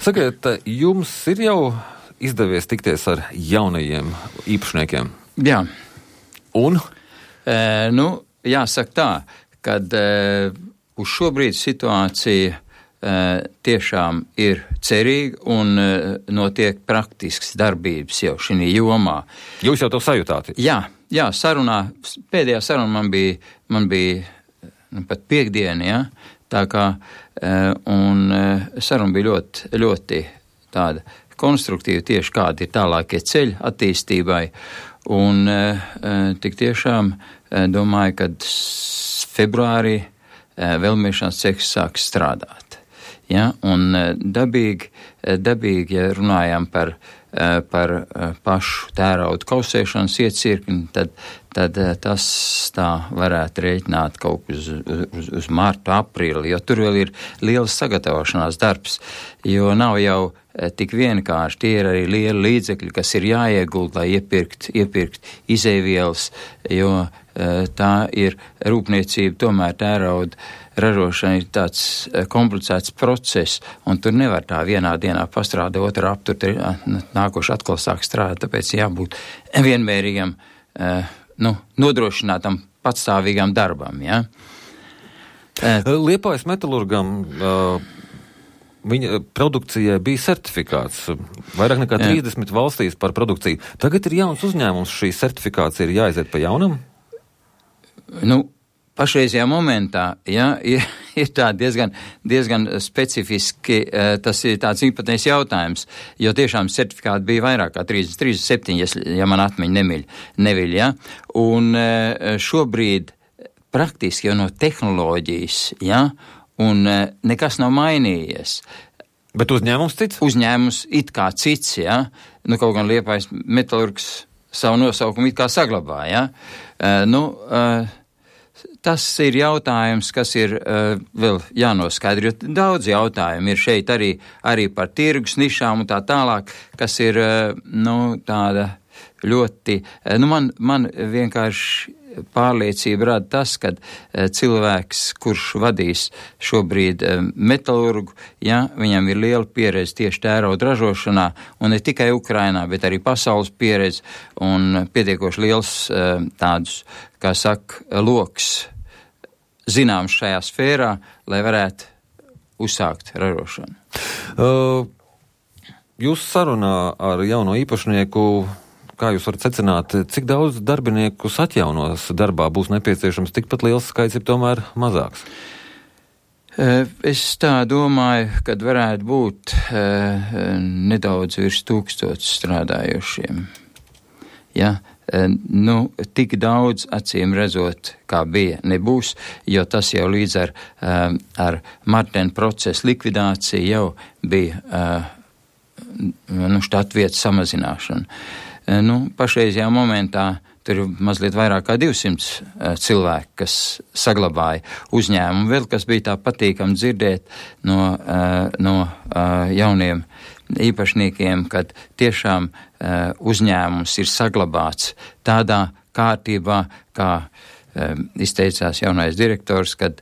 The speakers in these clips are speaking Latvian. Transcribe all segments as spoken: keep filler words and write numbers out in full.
Sakiet, jums ir jau izdevies tikties ar jaunajiem īpašniekiem? Jā. Un? E, nu, jāsaka tā, kad e, uz šobrīd situācija e, tiešām ir cerīga un e, notiek praktisks darbības jau šī jomā. Jūs jau to sajūtāt? Jā, jā, sarunā, pēdējā saruna man bija, man bija nu, pat piekdiena, ja, tā kā, e, un e, saruna bija ļoti, ļoti tāda konstruktīva, tieši kādi ir tālākie ceļi attīstībai, un e, tik tiešām e, domāju, kad februārī e, vēlmiešanas cehs sāks strādāt. Ja, un e, dabīgi, e, dabīgi, ja runājam par, e, par e, pašu tērauda kausēšanas iecirkni, tad, tad e, tas tā varētu rēķināt kaut uz, uz, uz martu, aprīli, jo tur vēl ir liels sagatavošanās darbs, jo nav jau tik vienkārši, tie ir arī lieli līdzekļi, kas ir jāiegulda, lai iepirkt, iepirkt izēvielas, jo e, tā ir rūpniecība, tomēr tērauda ražošana ir tāds komplicēts process, un tur nevar tā vienā dienā pastrādāt, otrā aptur, nākoši atkal sāk strādāt, tāpēc jābūt vienmērīgam, e, nu, nodrošinātam patstāvīgam darbam, ja. E, Liepājas metalurgam uh... viņa produkcijai bija certifikāts. Vairāk nekā trīsdesmit valstīs par produkciju. Tagad ir jauns uzņēmums, šī certifikācija ir jāiziet pa jaunam? Nu, pašreizajā momentā, jā, ir, ir tā diezgan, diezgan specifiski, tas ir tāds īpatnējs jautājums, jo tiešām certifikāti bija vairāk kā trīsdesmit, trīsdesmit septiņi, ja man atmiņa nemiļ, neviļ, jā. Un šobrīd praktiski jau no tehnoloģijas, jā, un nekas nav mainījies. Bet uzņēmums cits? Uzņēmums it kā cits, ja. Nu, kaut gan Liepājas metalurgs savu nosaukumu it kā saglabā, ja. Uh, nu, uh, tas ir jautājums, kas ir uh, vēl jānoskaidro. Daudz jautājumu ir šeit arī, arī par tirgus nišām un tā tālāk, kas ir, uh, nu, tāda ļoti, uh, nu, man, man vienkārši pārliecība rada tas, kad e, cilvēks, kurš vadīs šobrīd e, metalurgu, ja, viņam ir liela pieredze tieši tērauda ražošanā, un ne tikai Ukrainā, bet arī pasaules pieredze, un pietiekoši liels e, tādus, kā saka, loks zināms šajā sfērā, lai varētu uzsākt ražošanu. Uh, jūs sarunā ar jauno īpašnieku, kā jūs varat secināt, cik daudz darbiniekus atjaunos darbā būs nepieciešams, tikpat liels skaits ir tomēr mazāks? Es tā domāju, kad varētu būt nedaudz virs tūkstots strādājošiem. Ja, nu, tik daudz acīm redzot, kā bija, nebūs, jo tas jau līdz ar, ar Martena procesu likvidāciju jau bija nu, štatvietas samazināšana. Nu, pašreizajā momentā tur ir mazliet vairāk kā divsimt cilvēki, kas saglabāja uzņēmumu. Vēl kas bija tā patīkami dzirdēt no, no jauniem īpašniekiem, kad tiešām uzņēmums ir saglabāts tādā kārtībā, kā izteicās jaunais direktors, kad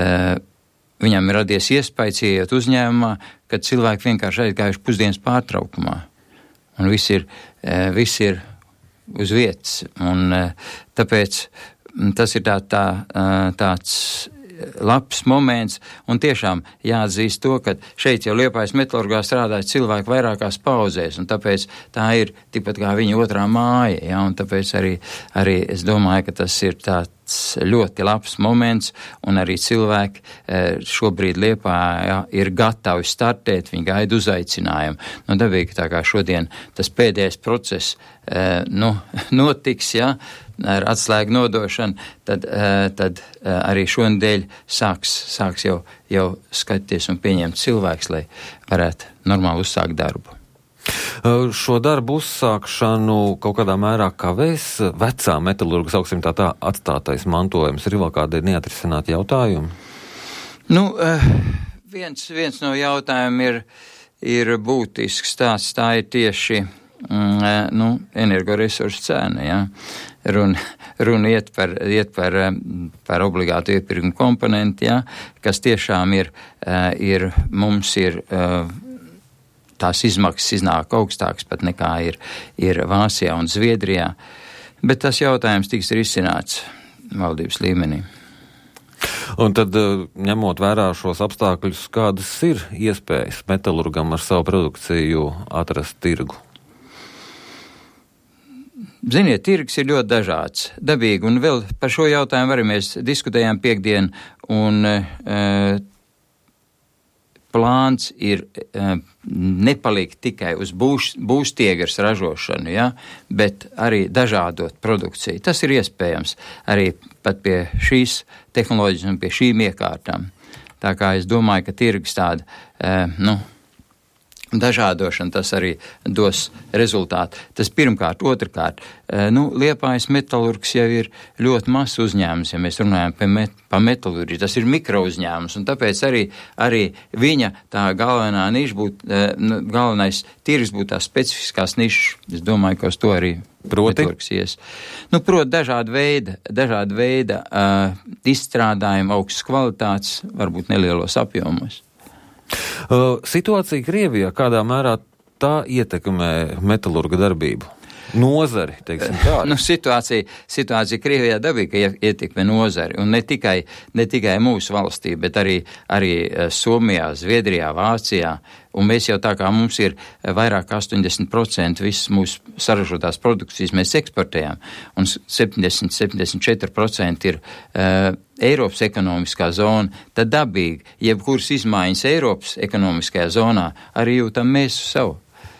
viņam ir radies iespējas ieiet uzņēmumā, kad cilvēki vienkārši aizgājuši pusdienas pārtraukumā. Un viss ir, viss ir uz vietas, un tāpēc tas ir tā, tā, tāds labs moments, un tiešām jāatzīst to, ka šeit jau Liepājas metalurgā strādāja cilvēki vairākās pauzēs, un tāpēc tā ir tikpat kā viņa otrā māja, ja, un tāpēc arī, arī es domāju, ka tas ir tāds ļoti labs moments, un arī cilvēki šobrīd Liepājā ir gatavi startēt, viņi gaida uzaicinājumu. Nu, dabīgi tā kā šodien tas pēdējais process nu, notiks, ja, ar atslēgu nodošanu, tad, tad arī šonadēļ sāks, sāks jau, jau skatīties un pieņemt cilvēks, lai varētu normāli uzsākt darbu. Šo darbu uzsākšanu kaut kādā mērā kavēs vecā metalurga, sauksim tā tā, atstātais mantojums. Ir vēl kādi neatrisināti jautājumi? Nu, viens, viens no jautājumiem ir, ir būtisks tāds, tā ir tieši mm, nu, energoresursu cena, ja. Runa, runa iet par, iet par, par obligātu iepirkumu komponenti, ja, kas tiešām ir, ir mums ir tās izmaksas iznāk augstākas pat nekā ir, ir Vācijā un Zviedrijā, bet tas jautājums tiks risināts valdības līmenī. Un tad, ņemot vērā šos apstākļus, kādas ir iespējas metalurgam ar savu produkciju atrast tirgu? Ziniet, tirgs ir ļoti dažāds, dabīgi, un vēl par šo jautājumu arī mēs diskutējām piekdien, un e, plāns ir e, nepalikt tikai uz būs, būstiegras ražošanu, ja, bet arī dažādot produkciju. Tas ir iespējams arī pat pie šīs tehnoloģijas un pie šīm iekārtām. Tā kā es domāju, ka tirgs tāda, e, nu, dažādošana, tas arī dos rezultātu. Tas pirmkārt, otrkārt, nu, Liepājas metalurgs jau ir ļoti mazs uzņēmums, ja mēs runājam par met, pa metalurģiju. Tas ir mikro uzņēmums, un tāpēc arī, arī viņa tā galvenā niša būtu, galvenais tirgs būtu tās specifiskās nišas. Es domāju, ka uz to arī Proti? metalurgs ies. Nu, proti dažāda veida, dažāda veida uh, izstrādājumi, augstas kvalitātes, varbūt nelielos apjomos. Uh, situācija Krievijā kādā mērā tā ietekmē metalurga darbību? Nozari, teiksim tā. Nu, situācija, situācija Krievijā dabīgi, ka ietekmē nozari, un ne tikai, ne tikai mūsu valstī, bet arī, arī Somijā, Zviedrijā, Vācijā, un mēs jau tā kā mums ir vairāk astoņdesmit procenti visas mūsu saražotās produkcijas mēs eksportējam, un septiņdesmit līdz septiņdesmit četri procenti ir uh, Eiropas ekonomiskā zona, tad dabīgi, jebkuras izmaiņas Eiropas ekonomiskajā zonā, arī jūtam mēs savu.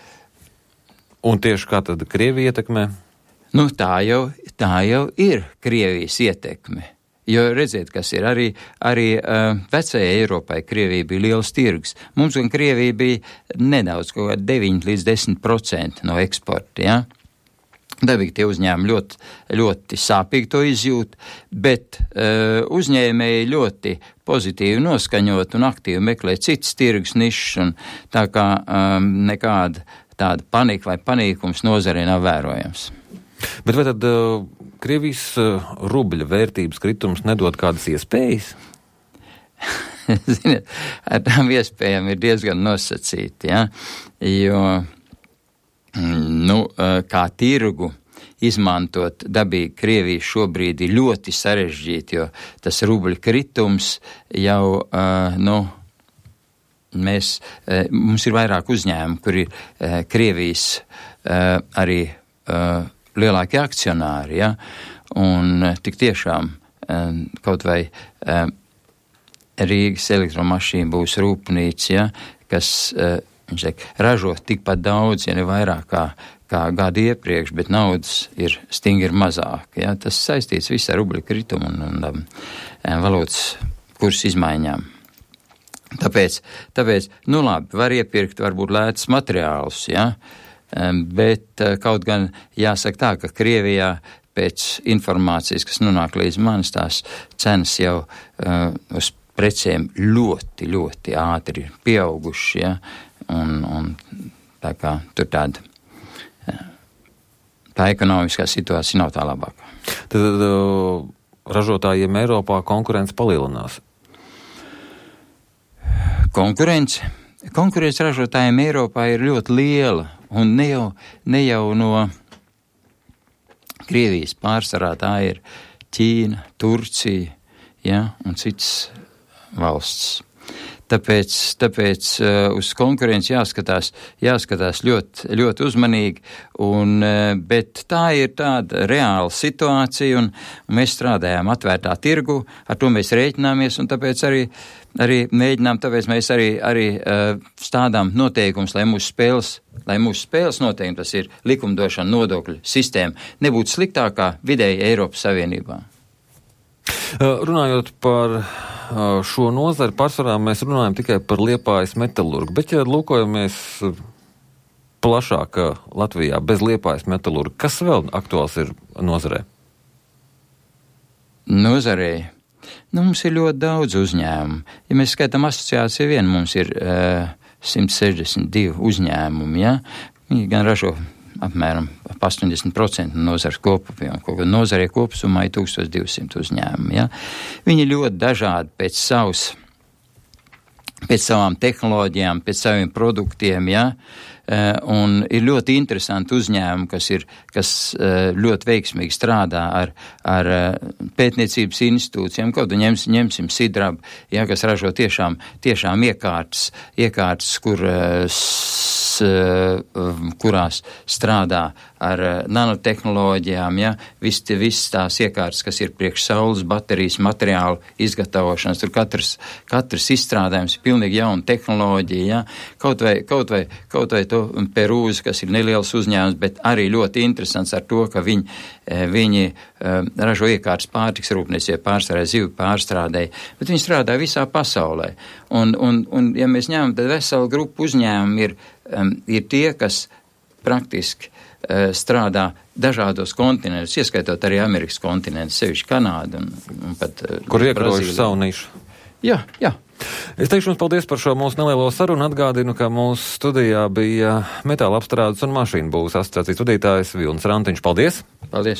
Un tieši kā tad Krievija ietekmē? Nu, tā jau, tā jau ir Krievijas ietekme. Jo redziet, kas ir arī, arī uh, vecajai Eiropai Krievija bija liels tirgs. Mums gan Krievija bija nedaudz, kaut kā deviņi līdz desmit procenti no eksporta, ja? Dabīgi tie uzņēmumi ļoti, ļoti sāpīgi to izjūt, bet uh, uzņēmēji ļoti pozitīvi noskaņot un aktīvi meklē citas tirgus nišas, un tā kā um, nekāda tāda panika vai panīkums nozarē nav vērojams. Bet vai tad uh, Krievijas uh, rubļa vērtības kritums nedod kādas iespējas? Ziniet, ar tām iespējām ir diezgan nosacīti, ja? Jo, nu, kā tirgu izmantot dabīgi Krieviju šobrīd ir ļoti sarežģīti, jo tas rubļa kritums jau, uh, nu, mēs, uh, mums ir vairāk uzņēmumu, kur ir uh, Krievijas uh, arī uh, lielākie akcionāri, ja, un uh, tik tiešām uh, kaut vai uh, Rīgas elektromašīna būs rūpnīca, ja, kas, uh, viņš teik, ražo tikpat daudz, ja ne vairāk kā kā gadu iepriekš, bet naudas ir stingri mazāk. Ja? Tas saistīts viss ar rubļa kritumu un, un um, valūtas kursu izmaiņām. Tāpēc, tāpēc, nu labi, var iepirkt varbūt lētas materiālus, ja? um, bet uh, kaut gan jāsaka tā, ka Krievijā pēc informācijas, kas nonāk līdz manis, tās cenas jau uh, uz precēm ļoti, ļoti ātri ir pieauguši, ja? un, un tā kā tur tāda tā ekonomiskā situācija nav tā labākā. Tad uh, ražotājiem Eiropā konkurence palielinās? Konkurence? Konkurence ražotājiem Eiropā ir ļoti liela, un ne jau, ne jau no Krievijas pārsvarā, tā ir Ķīna, Turcija, ja, un citas valsts. Tāpēc, tāpēc uh, uz konkurenci jāskatās, jāskatās ļoti, ļoti uzmanīgi, un, uh, bet tā ir tāda reāla situācija, un, un mēs strādājām atvērtā tirgu, ar to mēs rēķināmies, un tāpēc arī, arī mēģinām, tāpēc mēs arī, arī uh, stādām noteikums, lai mūsu spēles, lai mūsu spēles noteikumi, tas ir likumdošana, nodokļu sistēma, nebūtu sliktākā vidēji Eiropas Savienībā. Runājot par šo nozari, pārsvarā mēs runājam tikai par Liepājas metalurgu, bet ja lūkojamies plašāk Latvijā bez Liepājas metalurga, kas vēl aktuāls ir nozarē? Nozarē? Nu, mums ir ļoti daudz uzņēmumu. Ja mēs skaitām asociāciju vien, mums ir uh, simt sešdesmit divi uzņēmumi, ja? Viņi gan ražo apmēram astoņdesmit procenti no nozares kopumā, kaut gan nozarē kopumā ir tūkstoš divsimt uzņēmumi. Ja? Viņi ļoti dažādi pēc savas pēc savām tehnoloģijām, pēc saviem produktiem, ja, un ir ļoti interesanti uzņēmumi, kas ir, kas ļoti veiksmīgi strādā ar, ar pētniecības institūcijām, kaut vai ņems, ņemsim Sidrabu, ja, kas ražo tiešām, tiešām iekārtas, iekārtas, kur, kurās strādā ar nanotehnoloģijām, ja, viss vis tās iekārtas, kas ir priekš saules baterijas materiālu izgatavošanas, tur katrs, katrs izstrādājums ir pilnīgi jauna tehnoloģija, ja, kaut vai, kaut vai, kaut vai to Perūzi, kas ir neliels uzņēmums, bet arī ļoti interesants ar to, ka viņi, viņi ražo iekārtas pārtiks rūpniecībai, pārstrādē, zivju pārstrādē, bet viņi strādā visā pasaulē. Un, un, un ja mēs ņemam, tad vesela grupa uzņēmumi ir, ir tie, kas praktiski strādā dažādos kontinentus, ieskaitot arī Amerikas kontinentu, sevišķi Kanādu un, un pat kur iekrojuši savu nišu. Jā, jā. Es teikšu jums paldies par šo mūsu nelielo sarunu. Atgādinu, ka mūsu studijā bija metāla apstrādes un mašīnu būvs asociācijas vadītājs Vilnis Rantiņš. Paldies! Paldies!